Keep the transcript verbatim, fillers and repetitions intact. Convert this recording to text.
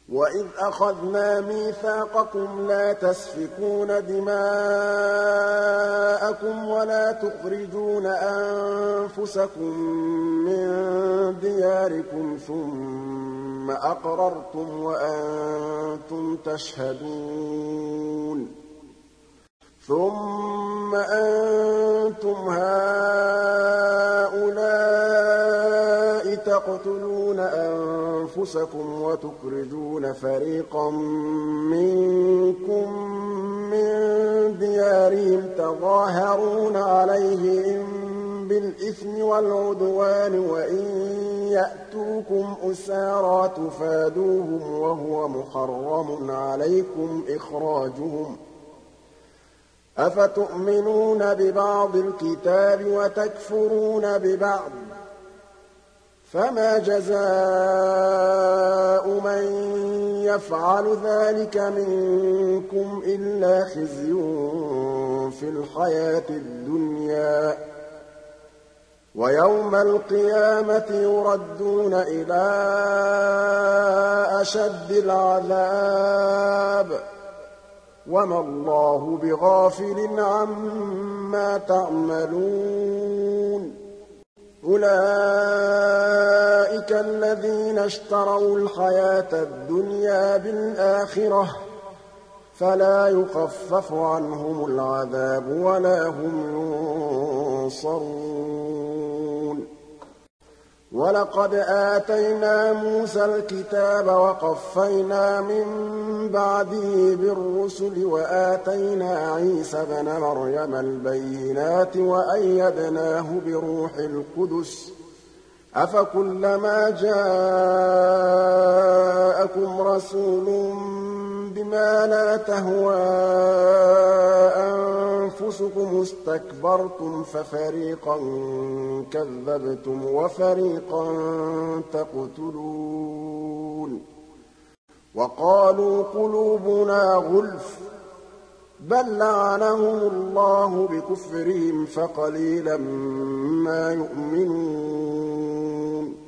وَإِذْ أَخَذْنَا مِيثَاقَكُمْ لَا تَسْفِكُونَ دِمَاءَكُمْ وَلَا تُخْرِجُونَ أَنفُسَكُم مِّن دِيَارِكُمْ ثُمَّ أَقْرَرْتُمْ وَأَنتُمْ تَشْهَدُونَ ثُمَّ أَنتُمْ هَٰؤُلَاءِ تَقْتُلُونَ أَنفُسَكُمْ وَتُخْرِجُونَ فَرِيقًا مِّنكُم مِّن دِيَارِهِمْ تَظَاهَرُونَ عَلَيْهِم بِالْإِثْمِ وَالْعُدْوَانِ وَإِن يَأْتُوكُمْ أُسَارَىٰ تُفَادُوهُمْ وَهُوَ مُحَرَّمٌ عَلَيْكُمْ إِخْرَاجُهُمْ ۚ أَفَتُؤْمِنُونَ بِبَعْضِ الْكِتَابِ وَتَكْفُرُونَ بِبَعْضٍ ۚ فَمَا جَزَاءُ مَن يَفْعَلُ ذَٰلِكَ مِنكُمْ إِلَّا خِزْيٌ فِي الْحَيَاةِ الدُّنْيَا ۖ وَيَوْمَ الْقِيَامَةِ يُرَدُّونَ إِلَىٰ أَشَدِّ الْعَذَابِ ۗ وَمَا اللَّهُ بِغَافِلٍ عَمَّا تَعْمَلُونَ أُولَٰئِكَ الَّذِينَ اشْتَرَوُا الْحَيَاةَ الدُّنْيَا بِالْآخِرَةِ ۖ فَلَا يُخَفَّفُ عَنْهُمُ الْعَذَابُ وَلَا هُمْ يُنصَرُونَ وَلَقَدْ آتَيْنَا مُوسَى الْكِتَابَ وَقَفَّيْنَا مِن بَعْدِهِ بِالرُّسُلِ وَآتَيْنَا عِيسَى ابْنَ مَرْيَمَ الْبَيِّنَاتِ وَأَيَّدْنَاهُ بِرُوحِ الْقُدُسِ ۗ أَفَكُلَّمَا جَاءَكُمْ رَسُولٌ بِمَا لَا تَهْوَىٰ أَنفُسُكُمُ اسْتَكْبَرْتُمْ فَفَرِيقًا كَذَّبْتُمْ وَفَرِيقًا تَقْتُلُونَ وَقَالُوا قُلُوبُنَا غُلْفٌ ۚ بَل لَّعَنَهُمُ اللَّهُ بِكُفْرِهِمْ فَقَلِيلًا مَّا يُؤْمِنُونَ